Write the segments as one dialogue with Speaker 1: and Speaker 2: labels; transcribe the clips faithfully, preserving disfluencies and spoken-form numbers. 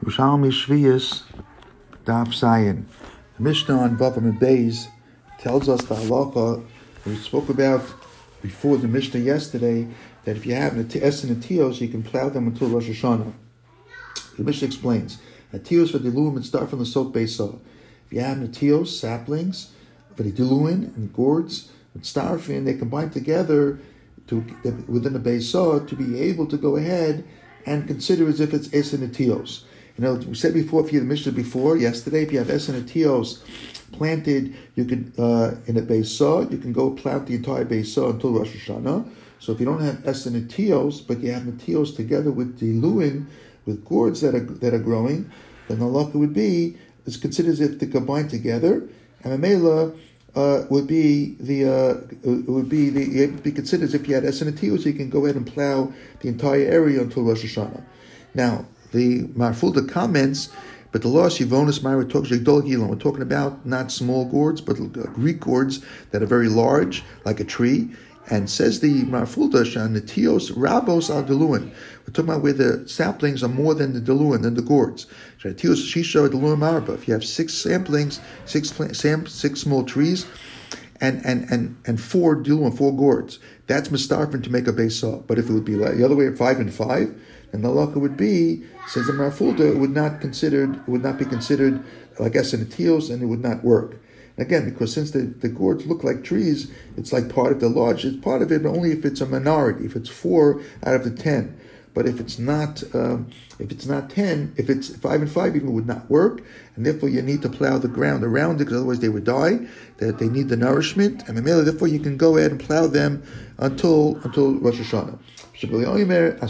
Speaker 1: Yerushalmi Shviyas Daf Zayin. The Mishnah on Vavam and Beis tells us the halacha we spoke about before the Mishnah yesterday, that if you have an es and atios, you can plow them until Rosh Hashanah. The Mishnah explains, atios for diluim and start from the sok beisah. If you have atios, saplings, for the diluin and gourds, and starfin, they combine together to within the beisah to be able to go ahead and consider as if it's es and atios. You know, we said before, if you had the Mishnah before, yesterday, if you have es and atios planted, you can, uh, in a beisah, you can go plant the entire beisah until Rosh Hashanah. So if you don't have es and atios, but you have atios together with diluin, with gourds that are that are growing, then the halacha would be, is considered as if they combine together, and Mamela uh, would be the uh, it would be the it would be considered as if you had es and atios, so you can go ahead and plow the entire area until Rosh Hashanah. Now, the Marfulda comments, but the law Shivonis Myra talks Gilon. We're talking about not small gourds, but Greek gourds that are very large, like a tree. And says the Marfulda Shan Netios Rabos al Deluin. We're talking about where the saplings are more than the Deluin, than the gourds. Netios Shisha Deluin Marba. If you have six saplings, six sam, six small trees, and and and and four Deluin, four gourds, that's mistarfin to make a beisah. But if it would be like the other way, five and five, then the halacha would be, says the Marfulda, it would not considered, it would not be considered like es and atios, and it would not work. Again, because since the, the gourds look like trees, it's like part of the large. It's part of it, but only if it's a minority. If it's four out of the ten, but if it's not, um, if it's not ten, if it's five and five, even it would not work, and therefore you need to plow the ground around it, because otherwise they would die. That they need the nourishment, and therefore you can go ahead and plow them until until Rosh Hashanah. Even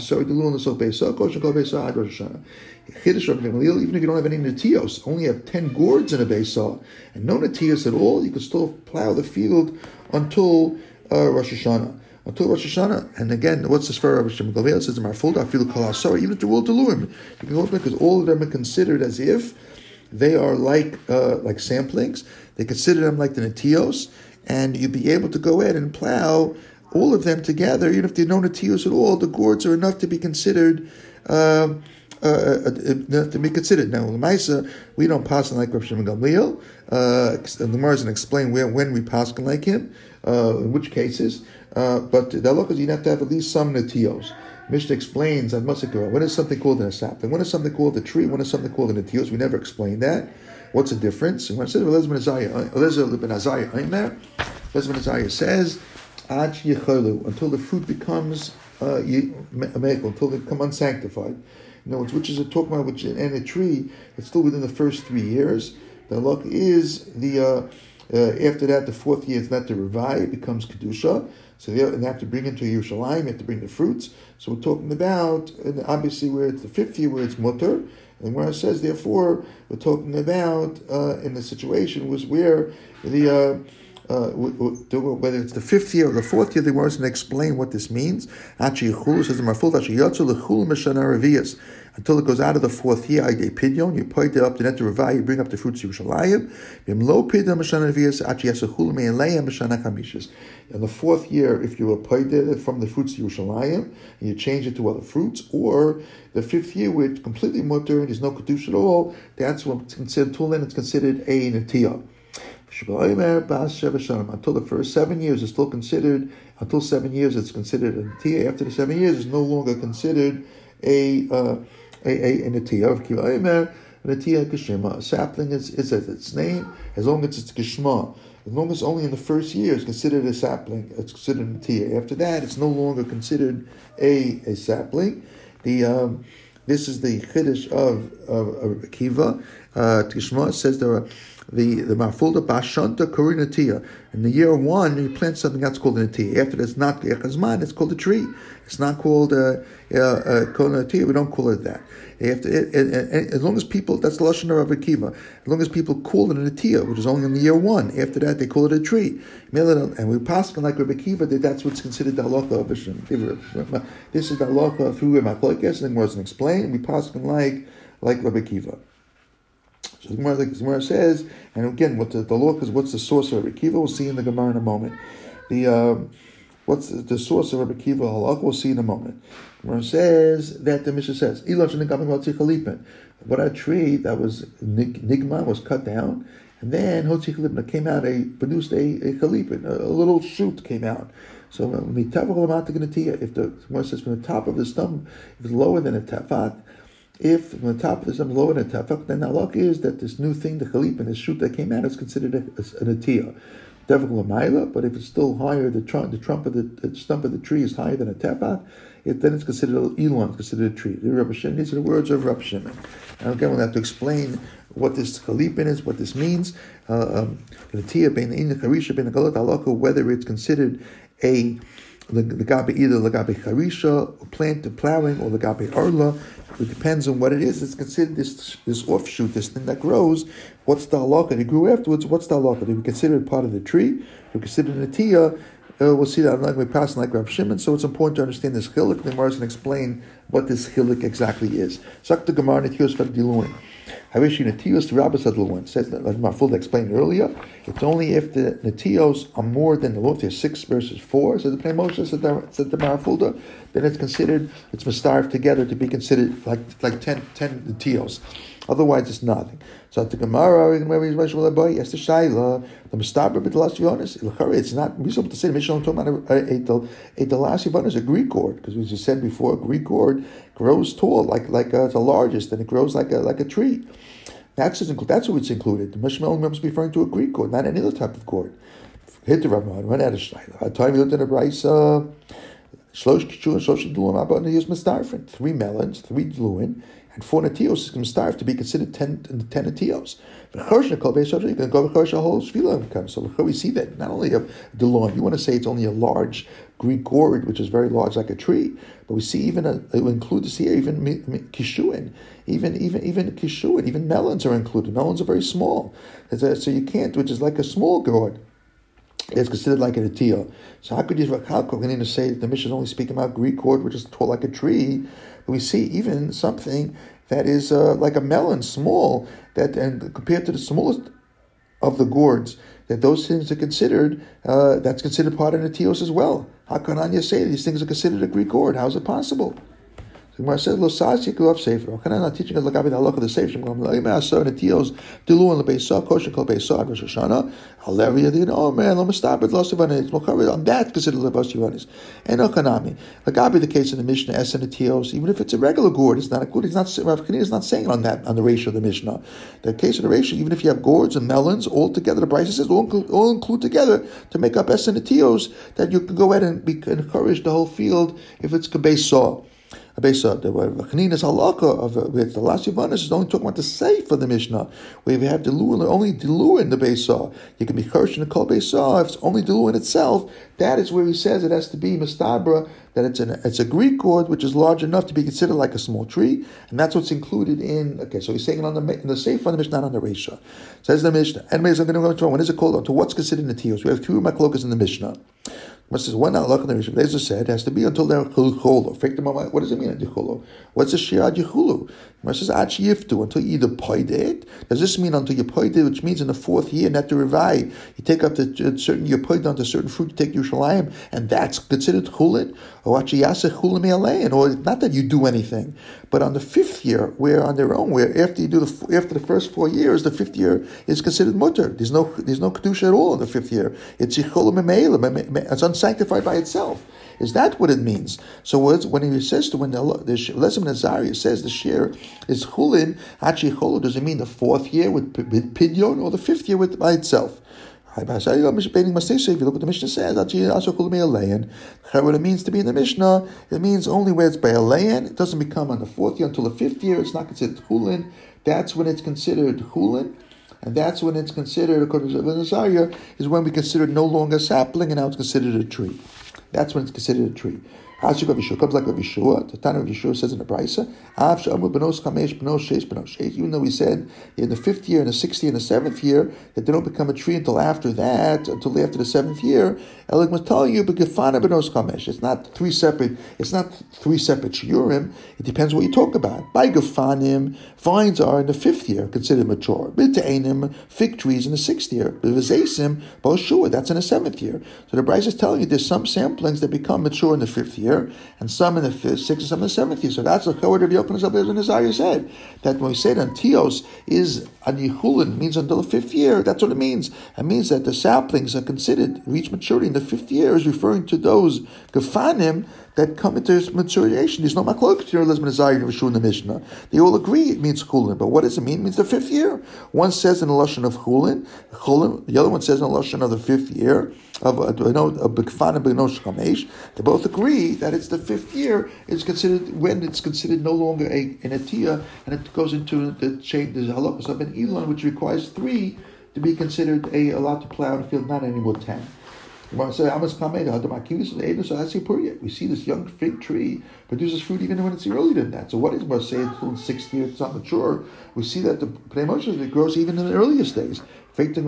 Speaker 1: if you don't have any netios, only have ten gourds in a beisah, and no netios at all, you can still plow the field until uh, Rosh Hashanah. Until Rosh Hashanah. And again, what's the sfer of Hashem Galil? It says, Marfulda, feel kalasar, even if they're all deluim. You can go because all of them are considered as if they are like uh, like samplings. They consider them like the netios, and you'd be able to go ahead and plow all of them together, even if they're no netios at all. The gourds are enough to be considered uh, uh, uh, to be considered. Now, Lamaisa, we don't pass like Rav Shimon Gamliel. Uh, the Gemara doesn't explain where, when we pass like him, uh, in which cases. Uh, but the halacha is you have to have at least some netios. Mishnah explains on Masakura, when is something called a sapling? When is something called a tree? When is something called a netios? We never explained that. What's the difference? And when it says Elazar ben Azariah, Elazar ben Azariah, Elazar ben Azariah says, Ad yicholu, until the fruit becomes uh, until they become unsanctified. In other words, which is a talking about which in a tree, it's still within the first three years. The luck is the uh, uh, after that, the fourth year is not the revai, it becomes kedusha. So they have to bring into Yerushalayim, you have to bring the fruits. So we're talking about, and obviously where it's the fifth year where it's mutter, and where it says, therefore, we're talking about uh, in the situation was where the uh, Uh, whether it's the fifth year or the fourth year, they weren't going to explain what this means. Until it goes out of the fourth year, you point it up to net you bring up the fruits of Yerushalayim. In the fourth year, if you were paid from the fruits of Yerushalayim, and you change it to other fruits, or the fifth year where it's completely mutter and there's no kedusha at all, that's what's considered, until then it's considered a netiyah. Until the first seven years is still considered, until seven years it's considered a netiyah. After the seven years it's no longer considered a uh, a, a, a netiyah. A sapling is, is as its name, as long as it's gishma. As long as only in the first year it's considered a sapling, it's considered a netiyah. After that it's no longer considered a, a sapling. The um, This is the chiddush of, of, of Akiva. Uh, Tishma says there are the the Marfulda Bashanta Korinatiyah. In the year one, you plant something that's called a natiyah. After that's not Echazman, it's called a tree. It's not called a Korinatiyah. We don't call it that. After, it, it, it, as long as people, that's the lashon of Akiva. As long as people call it a natiyah, which is only in the year one. After that, they call it a tree. And we pass like Rabbi Akiva that that's what's considered the halacha of Hashem. This is the halacha through Machlokes, and it wasn't explained. We pass like like Rabbi Akiva. So the Gemara, the Gemara says, and again, what the, the law is, what's the source of Rabbi Akiva? We'll see in the Gemara in a moment. The uh, What's the, the source of Rabbi Kiva halach? We'll see in a moment. Where it says that the Mishnah says, what a tree that was nigma was cut down, and then Hotzi Chalipin came out, a produced a, a chalipin, a, a little shoot came out. So if the Gemara says from the top of the stump, if it's lower than a tafat, if from the top of the stump lower than a tafat, then the halach is that this new thing, the chalipin, this shoot that came out, is considered a, a, an atiyah. But if it's still higher, the trunk, the trunk of the, the stump of the tree is higher than a tefach, it, then it's considered an elon, it's considered a tree. These are the words of Rabbi Shimon. And again, we'll have to explain what this chalipin is, what this means. Uh, um, whether it's considered a Lagabe either Lagabe Charisha, plant to plowing, or Lagabe Arla. It depends on what it is. It's considered this this offshoot, this thing that grows. What's the halakha? It grew afterwards. What's the halakha? Do we consider it part of the tree? Do we consider it a tiyah? Uh, we'll see that like we pass like Rav Shimon. So it's important to understand this chilik. The Gemara is going to explain what this chilik exactly is. Sak the Gemara netiyos v'diluin. Havishi netiyos to Rabbis adluin. Says that like Marfulda explained earlier. It's only if the netiyos are more than the Lord. There's six verses four. So the Pnei Moshe said the said the Marfulda. Then it's considered it's mistarved together to be considered like like ten ten netiyos. Otherwise, it's nothing. So at the Gemara, yes, the Shaila, the Mistabra b'Dalas Yonis. It's not reasonable to say the Mishnah talking about a a Dalas Yonis, a Greek gourd, because we just said before, a Greek gourd grows tall, like like uh, the largest, and it grows like a like a tree. That's that's what it's included. The Mishnah must be referring to a Greek gourd, not any other type of gourd. Hit the Ramon, run out of Shaila. At time you looked at a brisa, Shlosh Kichul, Shlosh Dluin, Abba, and here's Mistarfin, three melons, three Dluin. And four natios is going to starve to be considered ten, ten natios. You can go with a whole shvila. So we see that not only of the lawn, you want to say it's only a large Greek gourd, which is very large, like a tree, but we see even a, it will include this here even kishuin, even even even kishuin, even melons are included. Melons are very small, a, so you can't, which is like a small gourd. It's considered like an atiyah. So how could you how could you say that the Mishnah is only speaking about Greek gourd, which is tall like a tree? But we see even something that is uh, like a melon, small, that and compared to the smallest of the gourds, that those things are considered. Uh, that's considered part of the atiyos as well. How can Anya say these things are considered a Greek gourd? How is it possible? The Gemara says, "Lo sas yikulav sefer." How can I not teaching us lagabi the halakha of the sefer? Shem gam leima asar netios dilu on lebeisa kosher kol beisa ad Rosh Hashanah. Halevi yadin. Oh man, lo mistabed lo sivanis. Mocharid on that considered lebas sivanis. And no kanami lagabi the case in the Mishnah es netios. Even if it's a regular gourd, it's not a gourd. It's not. Rav Kinir is not saying on that on the ratio of the Mishnah. The case of the ratio, even if you have gourds and melons all together, the Brisa says all include, all include together to make up es netios, that you can go ahead and be encourage the whole field if it's kabeisah. Abesa, the Vachnina's halakha of the last Yavanis is only talking about the safe of the Mishnah, where we have Diluin, only Diluin in the Besa. You can be Kirsch in the Kol Besa, if it's only Diluin itself, that is where he says it has to be Mistabra, that it's an it's a Greek gourd which is large enough to be considered like a small tree, and that's what's included in, okay, so he's saying it on the in the safe on the Mishnah, not on the Resha. Says the Mishnah. Anyways, I'm going to go into when is it called? To what's considered Netios? We have two Maklokas in the Mishnah. What says one halakha in the Rishon Lezer said it has to be until they're chulu. What does it mean at yichulu? What's the shir ad yichulu? It says ad yiftu, until you either paid it. Does this mean until you paid it, which means in the fourth year, not the revai, you take up the certain you paid onto certain fruit, you take Yerushalayim, and that's considered chulin, or actually yaseh chulim me'alein, or not that you do anything, but on the fifth year, where on their own, where after you do the after the first four years, the fifth year is considered mutter. There's no there's no kedusha at all in the fifth year. It's yichulim me'elim. It's unsanctified by itself. Is that what it means? So when he says to when the Lesem Nazariah says the share is chulin, actually chulu, does it mean the fourth year with, with pidyon or the fifth year with by itself? If you look what the Mishnah says, what it means to be in the Mishnah, it means only where it's by a layan. It doesn't become on the fourth year until the fifth year. It's not considered chulin. That's when it's considered chulin. And that's when it's considered, according to Nazariah, is when we consider it no longer a sapling and now it's considered a tree. That's when it's considered a tree. Rashi Rav Yeshua comes like Rav Yeshua. The Tana of Yeshua says in the Brisa, Av she'amu benos chamesh benos sheish benos sheish. Even though we said in the fifth year, and the sixth year, and the seventh year that they don't become a tree until after that, until after the seventh year. Elik must tell you, but gefana benos chamesh. It's not three separate. It's not three separate shiurim. It depends what you talk about. By gefanim, vines are in the fifth year considered mature. B'teinim, fig trees in the sixth year. B'vizeisim, boshua, that's in the seventh year. So the Brisa is telling you there's some samplings that become mature in the fifth year, and some in the fifth, sixth, and some in the seventh year. So that's the word of Yochanan ben Azariah said, that when we say that Antios is Anichulin, means until the fifth year, that's what it means. It means that the saplings are considered, reach maturity in the fifth year, is referring to those Gefanim that come into maturation. There's no maklok to Elizabeth Azariah and Rishu in the Mishnah. They all agree it means chulin, but what does it mean? It means the fifth year. One says in the lashon of chulin, chulin. The other one says in the lashon of the fifth year of a b'kfan and b'nosh chamesh. They both agree that it's the fifth year. It's considered when it's considered no longer a an atiyah, and it goes into the chain. There's halachos of an elon, which requires three to be considered a allowed to plow in a field, not anymore ten. We see this young fig tree produces fruit even when it's earlier than that. So what is going to say until the sixth year it's not mature? We see that the Pnei Moshe, it grows even in the earliest days. We see that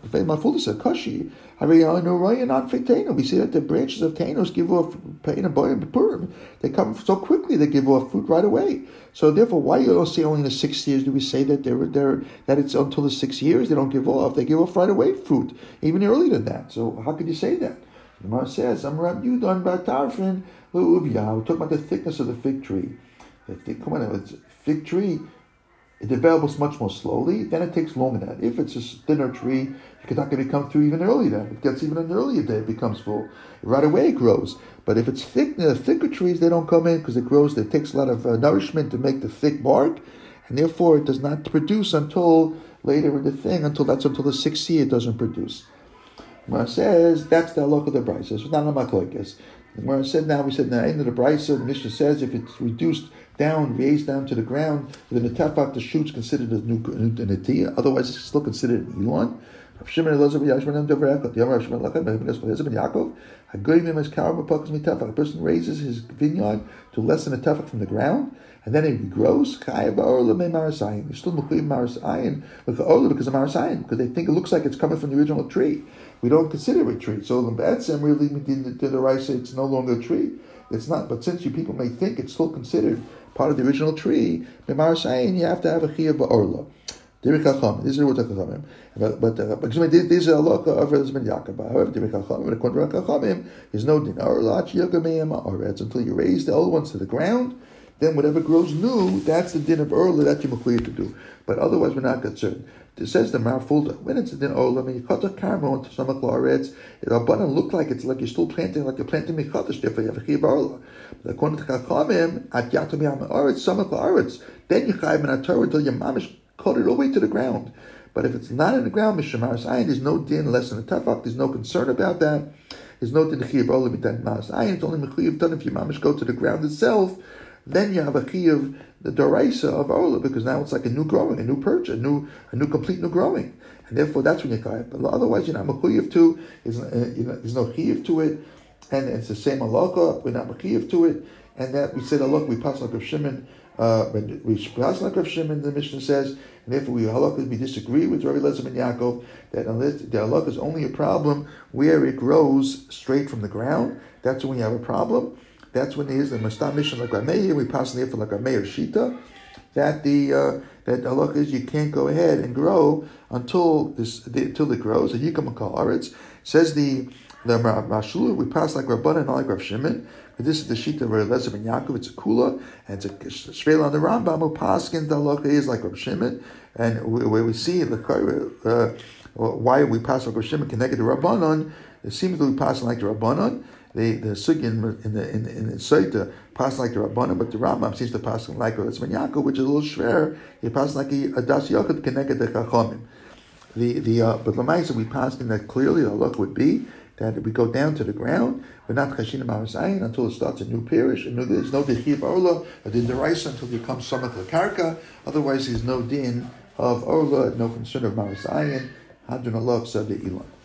Speaker 1: the branches of Tanos give off pain and boy and purim. They come so quickly, they give off fruit right away. So therefore, why you don't say only in the six years do we say that they're, they're that it's until the six years they don't give off? They give off right away fruit, even earlier than that. So how could you say that? The Gemara says, "I'm Rab Yudan Batarfin Leuvia." We talk about the thickness of the fig tree. The thick, come on, it's a fig tree. It develops much more slowly. Then it takes longer than that. If it's a thinner tree, it's not going to come through even earlier. Then it gets even an earlier day. It becomes full right away. It grows. But if it's thick, the thicker trees they don't come in because it grows. It takes a lot of uh, nourishment to make the thick bark, and therefore it does not produce until later in the thing. Until that's until the sixth year it doesn't produce. Gemara says that's the halakha of the brisa. It's not a machlokes. The Gemara said now we said now end of the brisa. The Mishnah says if it's reduced down, raised down to the ground, within the tefach, the shoot's considered a new netiyah. Otherwise, it's still considered an elon. Rav Shimon Elazar Yashmanim Devarakot. The Rav Shimon Lachem Behemoth Elazar Ben Yaakov. Hagoyim is karam apakas mitefach. A person raises his vineyard to less than a tefach from the ground, and then it grows. Chayav ba'orla me marasayin. You're still mechuyim marasayin with the orla because of marasayin, because they think it looks like it's coming from the original tree. We don't consider it a tree. So the B'etzem really did the Raisa. It's no longer a tree. It's not. But since you people may think it's still considered part of the original tree, Marasayin, you have to have a chiyuv ba'orla. Derek Chachamim. These are what Chachamim. But but because these are a lot of Elazar ben Yaakov. However, Derek Chachamim, according to Chachamim, there's no din orla chiyagameyam oretz until you raise the old ones to the ground. Then whatever grows new, that's the din of orla that you're mechuyev to do. But otherwise, we're not concerned. It says the Marfulda, when it's a din orla, when you cut a karma into some oretz, it abundant look like it's like you're still planting, like you're planting mechadash. Therefore, you have a chiyuv orla. But according to Chachamim, at yatom yam oretz, some oretz, then you chayiv in a Torah until your mamish cut it all the way to the ground. But if it's not in the ground, Mishamar Sayin, there's no din less than a tefach. There's no concern about that. There's no din chiyuv orla b'tan Maras Ayin. It's only mechuyev done if your mamish go to the ground itself. Then you have a chiyuv, the doraisa of orla, because now it's like a new growing, a new perch, a new, a new complete new growing, and therefore that's when you chayiv. But otherwise, you're not mechuyev to. There's, uh, you know, there's no chiyuv to it, and it's the same halakha. We're not mechuyev to it, and that we said halakha we pass like Rav Shimon. Uh, we pass like Rav Shimon, the Mishnah says, and therefore we halakha we disagree with Rabbi Elazar ben Yaakov that unless the halakha is only a problem where it grows straight from the ground. That's when you have a problem. That's when there is the Mastam Mishnah like Rameir. We pass there for like Rameir Shita. That the uh, that halakha is you can't go ahead and grow until this the, until it grows. And Yikam Makal Aretz says the the Mashul. We pass like Rabbanan, not like Rav Shimon. But this is the Shita of Elazar ben Yaakov. It's a kula and it's a shvela on the Rambam. Who paskin the halakha is like Rav Shimon, and where we see the uh, why we pass like Rav Shimon connected to Rabbanan. It seems that we pass like the Rabbanan. The the sugin in the in the, in the Saita pass like the Rabbanan, but the Rambam seems to pass like Rav ben Yaakov, which is a little shver. He passed like a das yachid connected to Chachamim. The the uh, but Lamaisa we pass in that clearly the halakha would be that we go down to the ground. We're not chashin marasayin until it starts a new parish. And there's no chiyuv orla or din deraisa until you come samach lekarka. Otherwise, there's no din of orla, no concern of marasayin. Hadron Allah said the ilan.